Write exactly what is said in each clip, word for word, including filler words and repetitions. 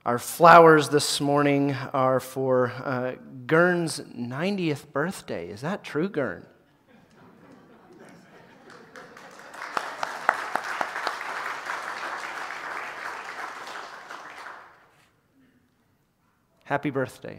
Our flowers this morning are for uh, Gern's ninetieth birthday. Is that true, Gern? Happy birthday.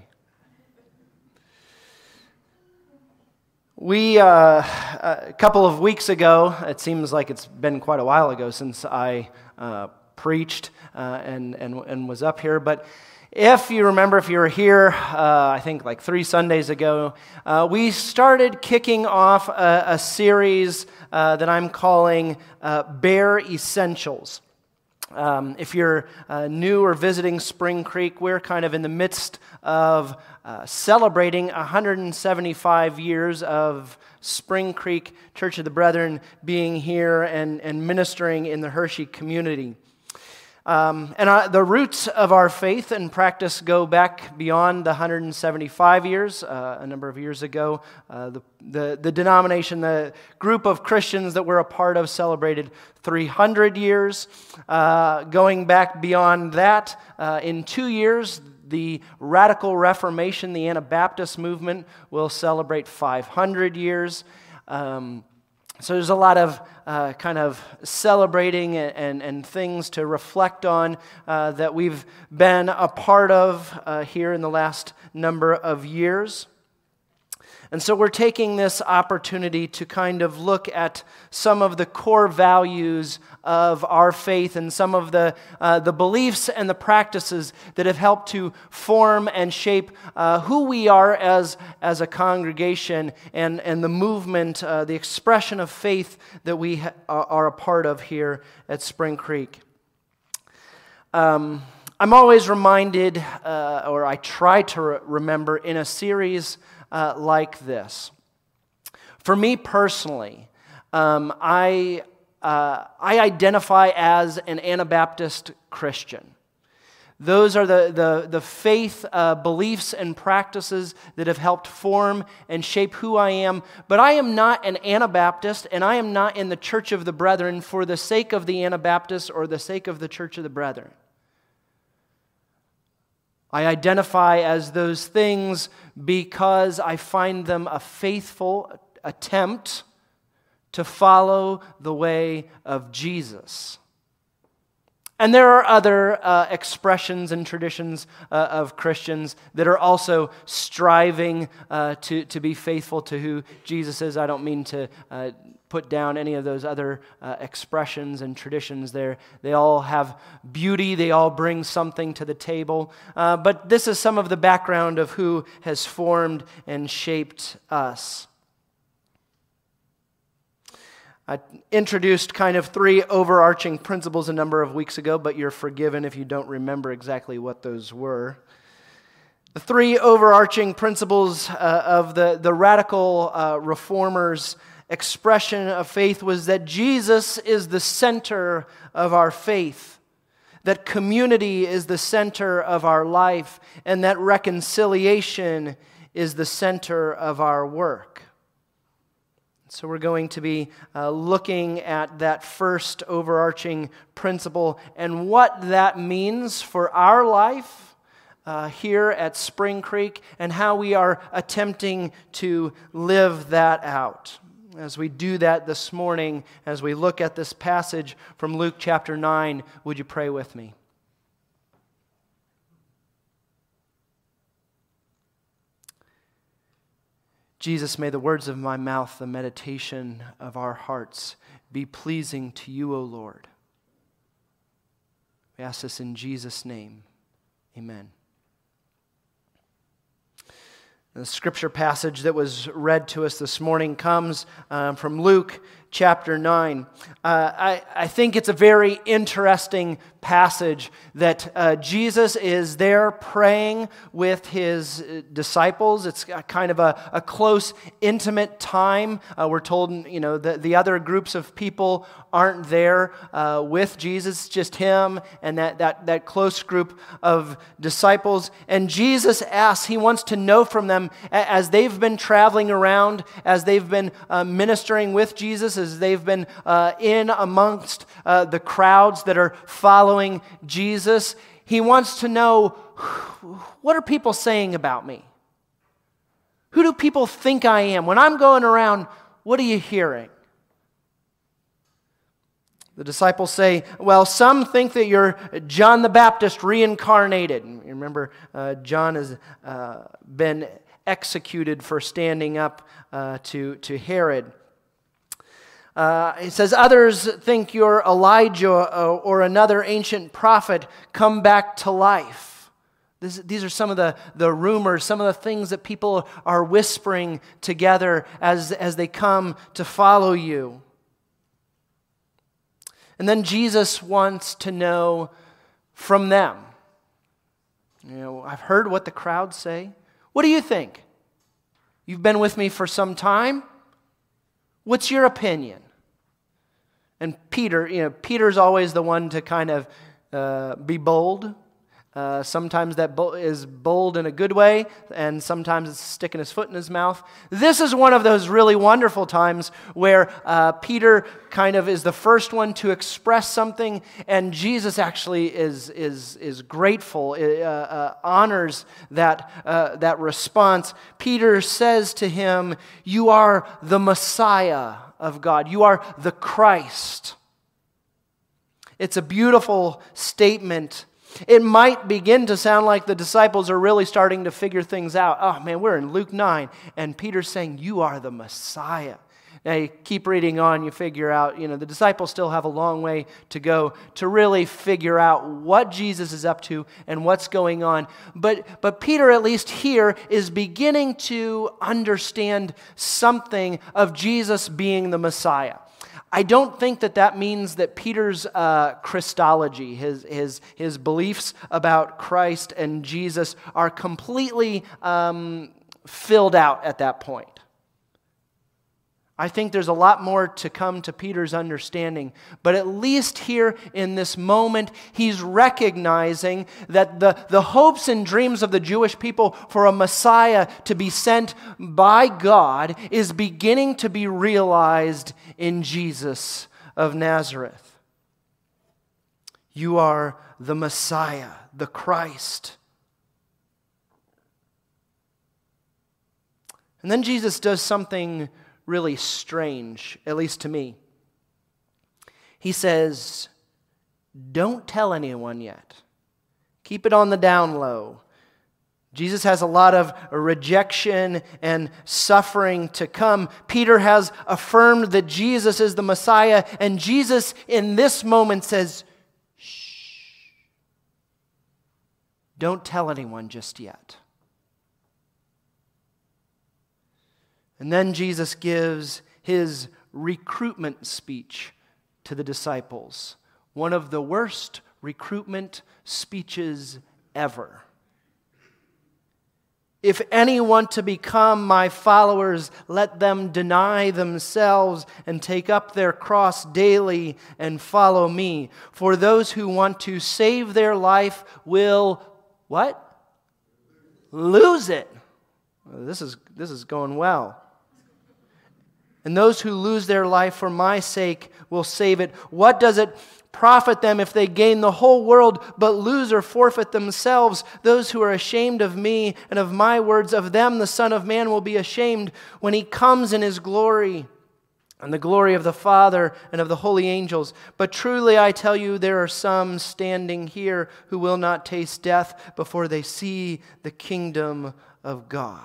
We, uh, a couple of weeks ago, it seems like it's been quite a while ago since I uh, preached uh, and, and, and was up here, but if you remember, if you were here, uh, I think like three Sundays ago, uh, we started kicking off a, a series uh, that I'm calling uh, Bare Essentials. Um, if you're uh, new or visiting Spring Creek, we're kind of in the midst of uh, celebrating one hundred seventy-five years of Spring Creek Church of the Brethren being here and, and ministering in the Hershey community. Um, and our, the roots of our faith and practice go back beyond the one hundred seventy-five years. Uh, a number of years ago, uh, the, the, the denomination, the group of Christians that we're a part of celebrated three hundred years. Uh, going back beyond that, uh, in two years, the Radical Reformation, the Anabaptist movement, will celebrate five hundred years. Um, So there's a lot of uh, kind of celebrating and, and, and things to reflect on uh, that we've been a part of uh, here in the last number of years. And so we're taking this opportunity to kind of look at some of the core values of our faith and some of the uh, the beliefs and the practices that have helped to form and shape uh, who we are as, as a congregation and, and the movement, uh, the expression of faith that we ha- are a part of here at Spring Creek. Um, I'm always reminded, uh, or I try to re- remember in a series Uh, like this. For me personally, um, I uh, I identify as an Anabaptist Christian. Those are the the, the faith uh, beliefs and practices that have helped form and shape who I am. But I am not an Anabaptist, and I am not in the Church of the Brethren for the sake of the Anabaptists or the sake of the Church of the Brethren. I identify as those things because I find them a faithful attempt to follow the way of Jesus. And there are other uh, expressions and traditions uh, of Christians that are also striving uh, to, to be faithful to who Jesus is. I don't mean to uh, put down any of those other uh, expressions and traditions there. They all have beauty. They all bring something to the table. Uh, but this is some of the background of who has formed and shaped us. I introduced kind of three overarching principles a number of weeks ago, but you're forgiven if you don't remember exactly what those were. The three overarching principles uh, of the, the radical uh, reformers' expression of faith was that Jesus is the center of our faith, that community is the center of our life, and that reconciliation is the center of our work. So we're going to be uh, looking at that first overarching principle and what that means for our life uh, here at Spring Creek and how we are attempting to live that out. As we do that this morning, as we look at this passage from Luke chapter nine, would you pray with me? Jesus, may the words of my mouth, the meditation of our hearts be pleasing to you, O Lord. We ask this in Jesus' name. Amen. The scripture passage that was read to us this morning comes uh, from Luke chapter nine. Uh, I, I think it's a very interesting passage that uh, Jesus is there praying with his disciples. It's kind of a, a close, intimate time. Uh, we're told, you know, the, the other groups of people aren't there uh, with Jesus, just him and that, that, that close group of disciples. And Jesus asks, he wants to know from them as they've been traveling around, as they've been uh, ministering with Jesus, as they've been uh, in amongst uh, the crowds that are following Jesus. He wants to know, what are people saying about me? Who do people think I am? When I'm going around, what are you hearing? The disciples say, well, some think that you're John the Baptist reincarnated. You remember, uh, John has uh, been executed for standing up uh, to, to Herod. Uh, he says, others think you're Elijah or, or another ancient prophet come back to life. This, these are some of the, the rumors, some of the things that people are whispering together as, as they come to follow you. And then Jesus wants to know from them. You know, I've heard what the crowds say. What do you think? You've been with me for some time. What's your opinion? And Peter, you know, Peter's always the one to kind of uh, be bold. Uh, sometimes that bo- is bold in a good way, and sometimes it's sticking his foot in his mouth. This is one of those really wonderful times where uh, Peter kind of is the first one to express something, and Jesus actually is is is grateful, uh, uh, honors that uh, that response. Peter says to him, "You are the Messiah of God. You are the Christ." It's a beautiful statement. It might begin to sound like the disciples are really starting to figure things out. Oh man, we're in Luke nine, and Peter's saying, you are the Messiah. Now you keep reading on, you figure out, you know, the disciples still have a long way to go to really figure out what Jesus is up to and what's going on. But, but Peter, at least here, is beginning to understand something of Jesus being the Messiah. I don't think that that means that Peter's uh, Christology, his, his, his beliefs about Christ and Jesus are completely um, filled out at that point. I think there's a lot more to come to Peter's understanding, but at least here in this moment, he's recognizing that the, the hopes and dreams of the Jewish people for a Messiah to be sent by God is beginning to be realized in Jesus of Nazareth. You are the Messiah, the Christ. And then Jesus does something really strange, at least to me. He says, don't tell anyone yet. Keep it on the down low. Jesus has a lot of rejection and suffering to come. Peter has affirmed that Jesus is the Messiah, and Jesus in this moment says, shh, don't tell anyone just yet. And then Jesus gives his recruitment speech to the disciples. One of the worst recruitment speeches ever. If any want to become my followers, let them deny themselves and take up their cross daily and follow me. For those who want to save their life will, what? Lose it. This is, this is going well. And those who lose their life for my sake will save it. What does it profit them if they gain the whole world but lose or forfeit themselves? Those who are ashamed of me and of my words, of them the Son of Man will be ashamed when he comes in his glory and the glory of the Father and of the holy angels. But truly I tell you, there are some standing here who will not taste death before they see the kingdom of God.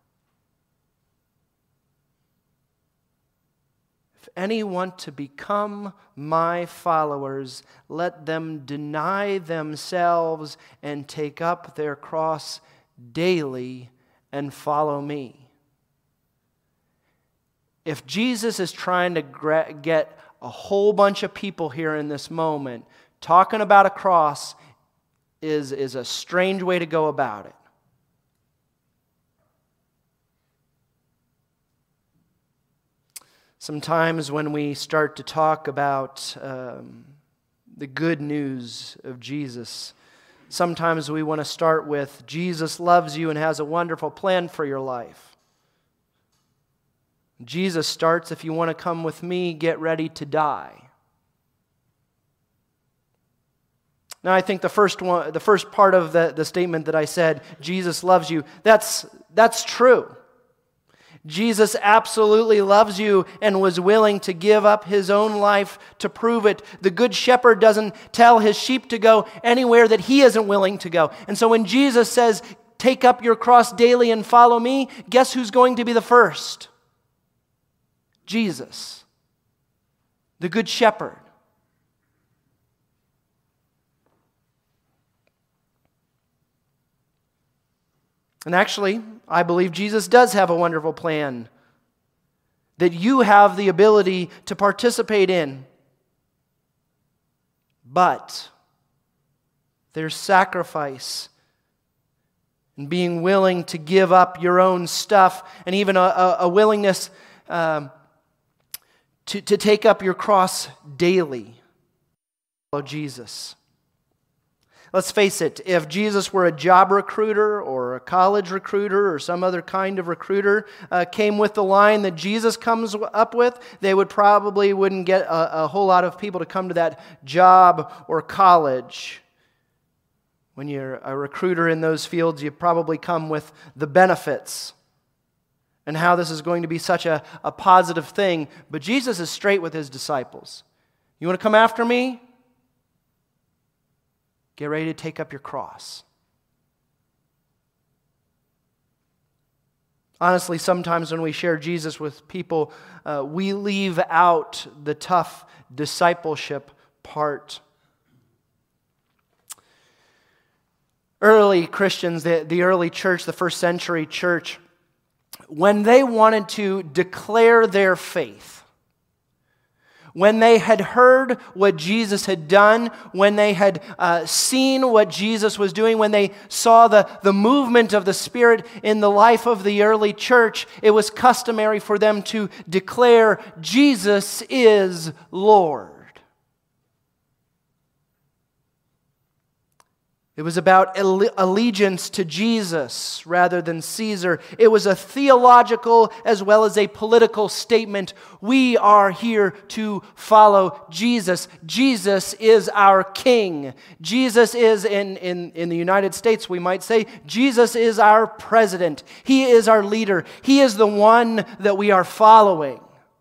If any want to become my followers, let them deny themselves and take up their cross daily and follow me. If Jesus is trying to get a whole bunch of people here in this moment, talking about a cross is, is a strange way to go about it. Sometimes when we start to talk about um, the good news of Jesus, sometimes we want to start with, Jesus loves you and has a wonderful plan for your life. Jesus starts, if you want to come with me, get ready to die. Now, I think the first one, the first part of the, the statement that I said, Jesus loves you, that's, that's true. Jesus absolutely loves you and was willing to give up his own life to prove it. The good shepherd doesn't tell his sheep to go anywhere that he isn't willing to go. And so when Jesus says, take up your cross daily and follow me, guess who's going to be the first? Jesus, the good shepherd. And actually, I believe Jesus does have a wonderful plan that you have the ability to participate in. But there's sacrifice and being willing to give up your own stuff and even a, a, a willingness um, to, to take up your cross daily. Follow Jesus. Let's face it, if Jesus were a job recruiter or a college recruiter or some other kind of recruiter uh, came with the line that Jesus comes up with, they would probably wouldn't get a, a whole lot of people to come to that job or college. When you're a recruiter in those fields, you probably come with the benefits and how this is going to be such a, a positive thing. But Jesus is straight with his disciples. You want to come after me? Get ready to take up your cross. Honestly, sometimes when we share Jesus with people, uh, we leave out the tough discipleship part. Early Christians, the, the early church, the first century church, when they wanted to declare their faith, when they had heard what Jesus had done, when they had uh, seen what Jesus was doing, when they saw the, the movement of the Spirit in the life of the early church, it was customary for them to declare, Jesus is Lord. It was about allegiance to Jesus rather than Caesar. It was a theological as well as a political statement. We are here to follow Jesus. Jesus is our King. Jesus is, in, in, in the United States, we might say, Jesus is our president. He is our leader. He is the one that we are following.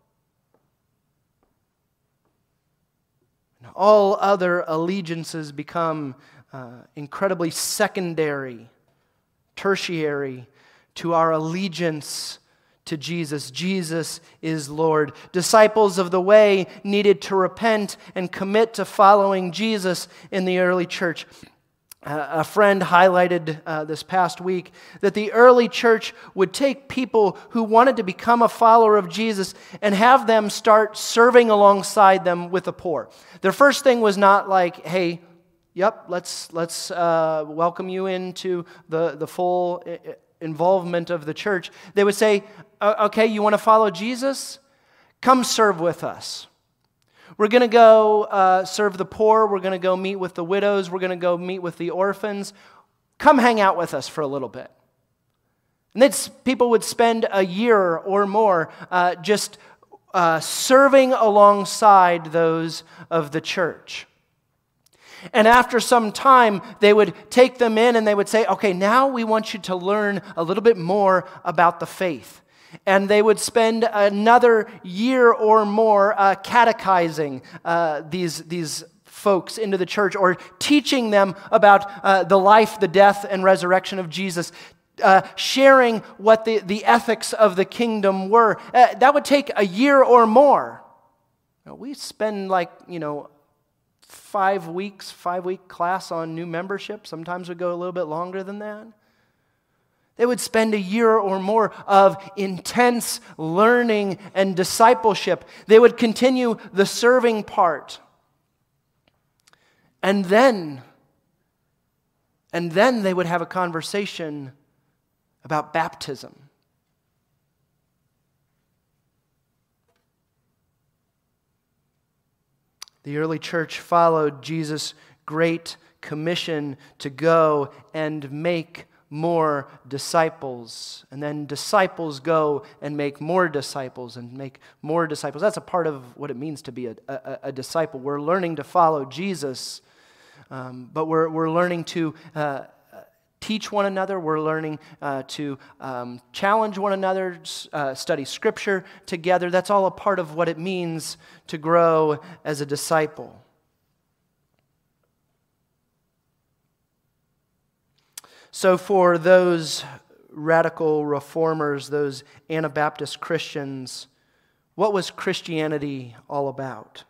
All other allegiances become Uh, incredibly secondary, tertiary to our allegiance to Jesus. Jesus is Lord. Disciples of the way needed to repent and commit to following Jesus in the early church. Uh, a friend highlighted uh, this past week that the early church would take people who wanted to become a follower of Jesus and have them start serving alongside them with the poor. Their first thing was not like, hey, Yep, let's let's uh, welcome you into the, the full involvement of the church. They would say, okay, you want to follow Jesus? Come serve with us. We're going to go uh, serve the poor. We're going to go meet with the widows. We're going to go meet with the orphans. Come hang out with us for a little bit. And then people would spend a year or more uh, just uh, serving alongside those of the church. And after some time, they would take them in and they would say, okay, now we want you to learn a little bit more about the faith. And they would spend another year or more uh, catechizing uh, these, these folks into the church or teaching them about uh, the life, the death, and resurrection of Jesus, uh, sharing what the, the ethics of the kingdom were. Uh, that would take a year or more. Now, we spend like, you know, five weeks, five-week class on new membership. Sometimes we go a little bit longer than that. They would spend a year or more of intense learning and discipleship. They would continue the serving part. And then, and then they would have a conversation about baptism. The early church followed Jesus' great commission to go and make more disciples. And then disciples go and make more disciples and make more disciples. That's a part of what it means to be a, a, a disciple. We're learning to follow Jesus. um, but we're, we're learning to uh, teach one another. We're learning uh, to um, challenge one another, uh, study Scripture together. That's all a part of what it means to grow as a disciple. So for those radical reformers, those Anabaptist Christians, what was Christianity all about?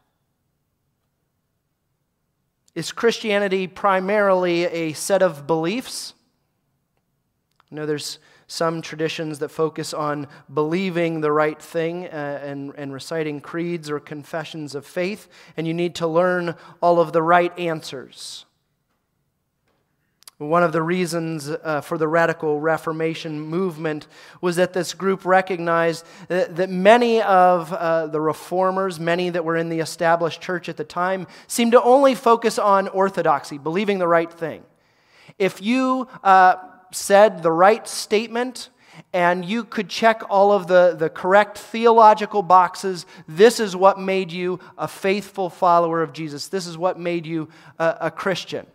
Is Christianity primarily a set of beliefs? You know, there's some traditions that focus on believing the right thing uh, and, and reciting creeds or confessions of faith, and you need to learn all of the right answers. One of the reasons uh, for the radical Reformation movement was that this group recognized that, that many of uh, the reformers, many that were in the established church at the time, seemed to only focus on orthodoxy, believing the right thing. If you uh, said the right statement and you could check all of the, the correct theological boxes, this is what made you a faithful follower of Jesus. This is what made you a, a Christian.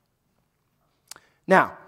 Now,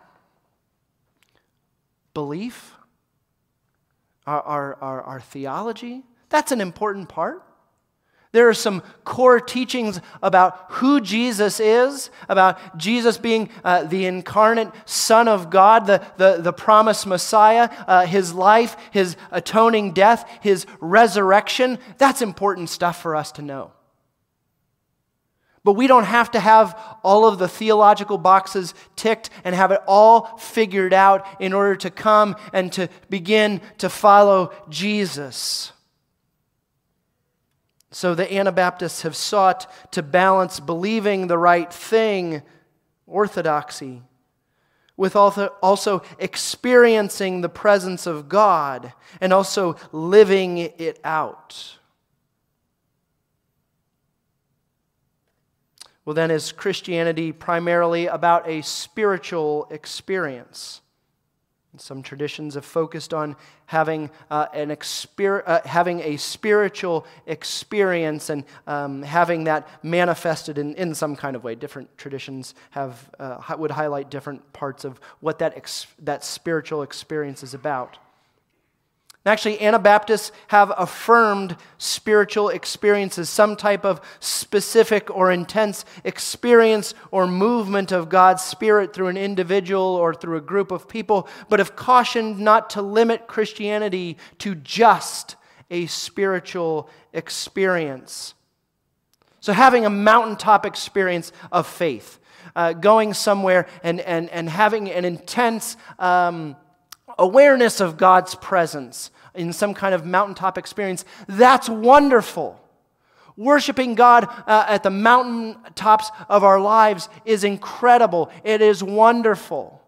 belief, our, our, our, our theology, that's an important part. There are some core teachings about who Jesus is, about Jesus being uh, the incarnate Son of God, the, the, the promised Messiah, uh, His life, His atoning death, His resurrection. That's important stuff for us to know. But we don't have to have all of the theological boxes ticked and have it all figured out in order to come and to begin to follow Jesus. So the Anabaptists have sought to balance believing the right thing, orthodoxy, with also experiencing the presence of God and also living it out. Well, then, is Christianity primarily about a spiritual experience? Some traditions have focused on having uh, an exper- uh, having a spiritual experience and um, having that manifested in, in some kind of way. Different traditions have uh, would highlight different parts of what that ex- that spiritual experience is about. Actually, Anabaptists have affirmed spiritual experiences, some type of specific or intense experience or movement of God's Spirit through an individual or through a group of people, but have cautioned not to limit Christianity to just a spiritual experience. So having a mountaintop experience of faith, uh, going somewhere and, and, and having an intense um, awareness of God's presence in some kind of mountaintop experience, that's wonderful. Worshiping God uh, at the mountaintops of our lives is incredible. It is wonderful.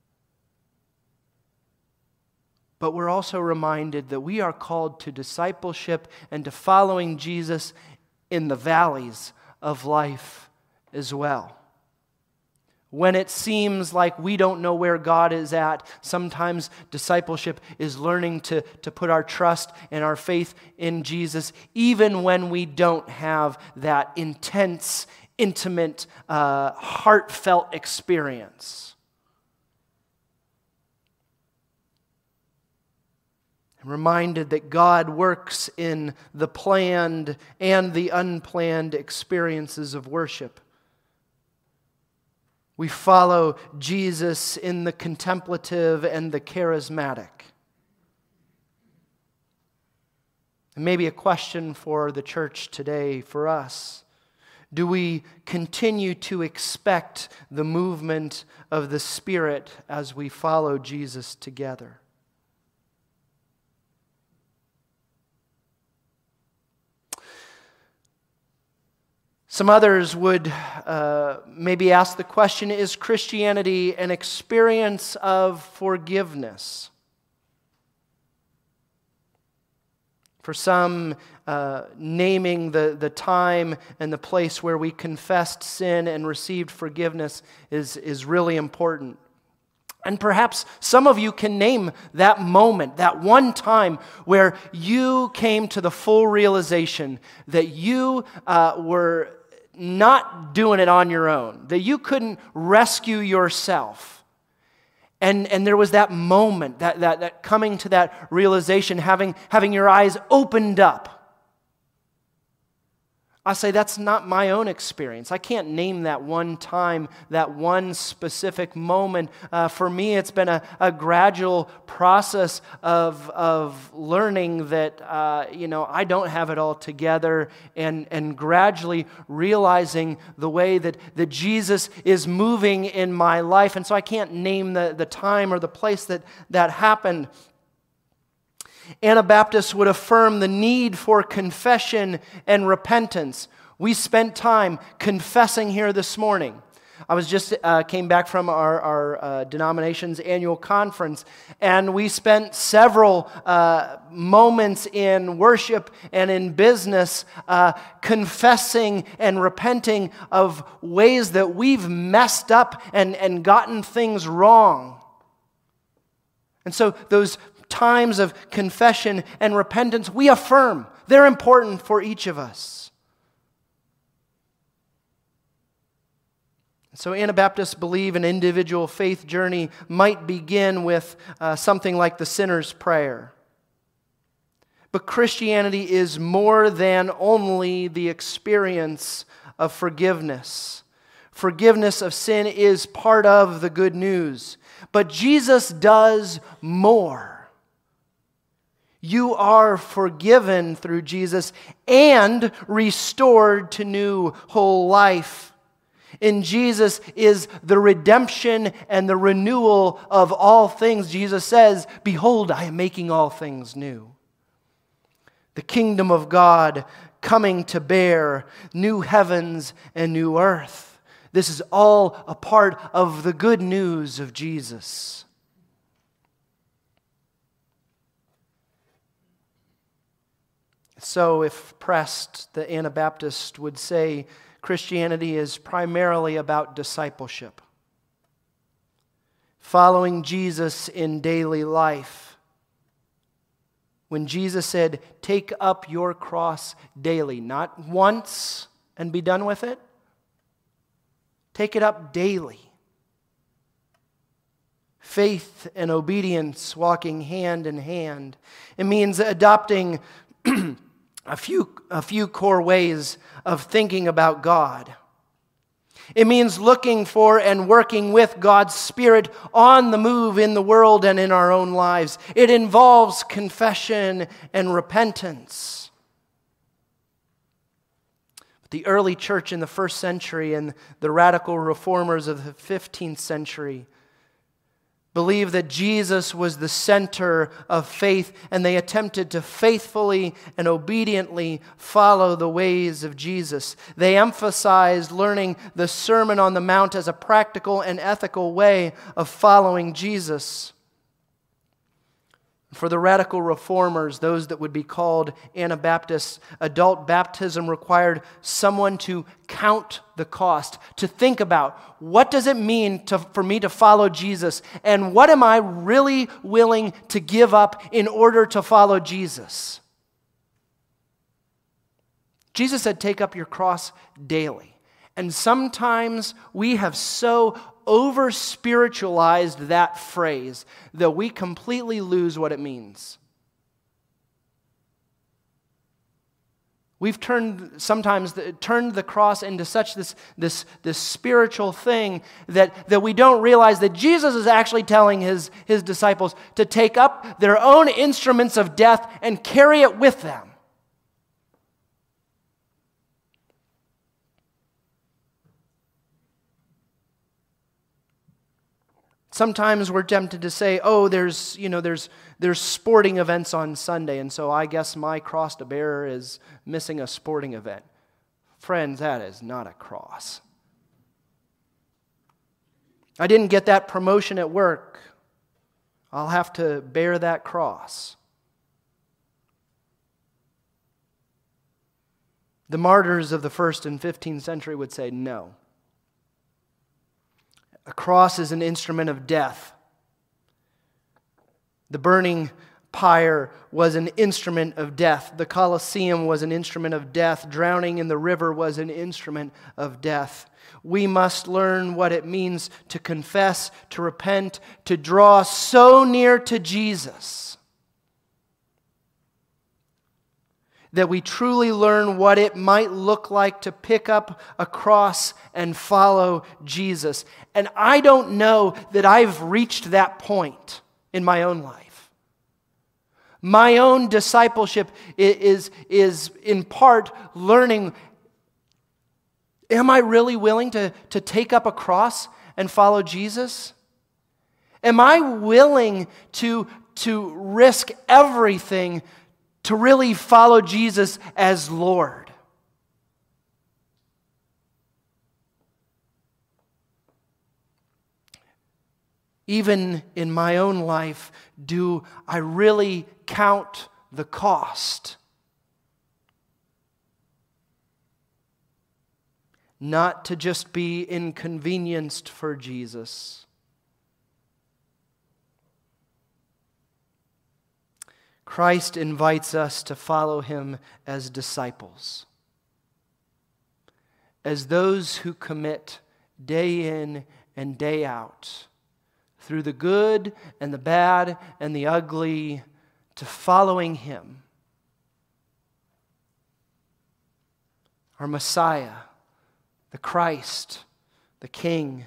But we're also reminded that we are called to discipleship and to following Jesus in the valleys of life as well. When it seems like we don't know where God is at, sometimes discipleship is learning to, to put our trust and our faith in Jesus, even when we don't have that intense, intimate, uh, heartfelt experience. I'm reminded that God works in the planned and the unplanned experiences of worship. We follow Jesus in the contemplative and the charismatic. And maybe a question for the church today, for us. Do we continue to expect the movement of the Spirit as we follow Jesus together? Some others would uh, maybe ask the question, is Christianity an experience of forgiveness? For some, uh, naming the, the time and the place where we confessed sin and received forgiveness is, is really important. And perhaps some of you can name that moment, that one time where you came to the full realization that you uh, were not doing it on your own, that you couldn't rescue yourself. And, and there was that moment, that, that, that coming to that realization, having, having your eyes opened up. I say that's not my own experience. I can't name that one time, that one specific moment. Uh, for me, it's been a, a gradual process of, of learning that, uh, you know, I don't have it all together, and, and gradually realizing the way that, that Jesus is moving in my life. And so I can't name the, the time or the place that that happened. Anabaptists would affirm the need for confession and repentance. We spent time confessing here this morning. I was just uh, came back from our, our uh, denomination's annual conference, and we spent several uh, moments in worship and in business uh, confessing and repenting of ways that we've messed up and, and gotten things wrong. And so those times of confession and repentance, we affirm they're important for each of us. So Anabaptists believe an individual faith journey might begin with uh, something like the sinner's prayer. But Christianity is more than only the experience of forgiveness. Forgiveness of sin is part of the good news. But Jesus does more. You are forgiven through Jesus and restored to new whole life. In Jesus is the redemption and the renewal of all things. Jesus says, "Behold, I am making all things new." The kingdom of God coming to bear new heavens and new earth. This is all a part of the good news of Jesus. So, if pressed, the Anabaptist would say Christianity is primarily about discipleship. Following Jesus in daily life. When Jesus said, "Take up your cross daily," not once and be done with it. Take it up daily. Faith and obedience walking hand in hand. It means adopting A few, a few core ways of thinking about God. It means looking for and working with God's Spirit on the move in the world and in our own lives. It involves confession and repentance. The early church in the first century and the radical reformers of the fifteenth century believed that Jesus was the center of faith, and they attempted to faithfully and obediently follow the ways of Jesus. They emphasized learning the Sermon on the Mount as a practical and ethical way of following Jesus. For the radical reformers, those that would be called Anabaptists, adult baptism required someone to count the cost, to think about what does it mean to, for me to follow Jesus, and what am I really willing to give up in order to follow Jesus. Jesus said, "Take up your cross daily." And sometimes we have so over-spiritualized that phrase that we completely lose what it means. We've turned sometimes the, turned the cross into such this, this, this spiritual thing that, that we don't realize that Jesus is actually telling his, his disciples to take up their own instruments of death and carry it with them. Sometimes we're tempted to say, oh, there's, you know, there's, there's sporting events on Sunday, and so I guess my cross to bear is missing a sporting event. Friends, that is not a cross. I didn't get that promotion at work. I'll have to bear that cross. The martyrs of the first and fifteenth century would say no. A cross is an instrument of death. The burning pyre was an instrument of death. The Colosseum was an instrument of death. Drowning in the river was an instrument of death. We must learn what it means to confess, to repent, to draw so near to Jesus that we truly learn what it might look like to pick up a cross and follow Jesus. And I don't know that I've reached that point in my own life. My own discipleship is, is in part learning, am I really willing to, to take up a cross and follow Jesus? Am I willing to, to risk everything to really follow Jesus as Lord? Even in my own life, do I really count the cost? Not to just be inconvenienced for Jesus. Christ invites us to follow Him as disciples, as those who commit day in and day out, through the good and the bad and the ugly, to following Him. Our Messiah, the Christ, the King.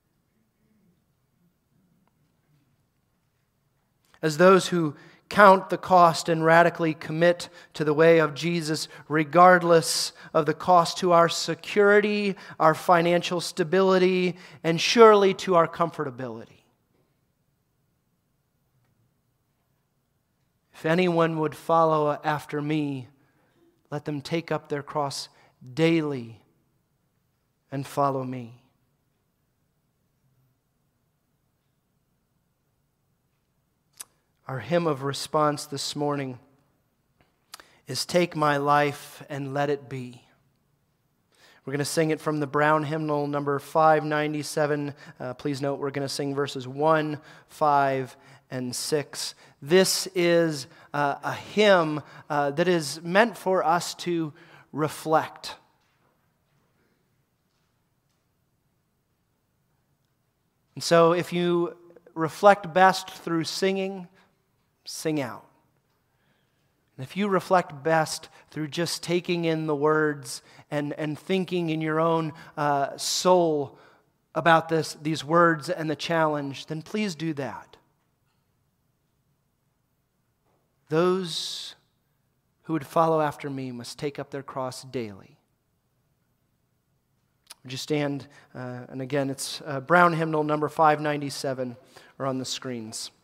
As those who count the cost and radically commit to the way of Jesus, regardless of the cost to our security, our financial stability, and surely to our comfortability. If anyone would follow after me, let them take up their cross daily and follow me. Our hymn of response this morning is "Take My Life and Let It Be." We're going to sing it from the Brown Hymnal number five ninety-seven. Uh, please note we're going to sing verses one, five, and six. This is uh, a hymn uh, that is meant for us to reflect. And so if you reflect best through singing, sing out. And if you reflect best through just taking in the words and, and thinking in your own uh, soul about this, these words and the challenge, then please do that. Those who would follow after me must take up their cross daily. Would you stand? Uh, and again, it's uh, Brown Hymnal number five ninety-seven or on the screens.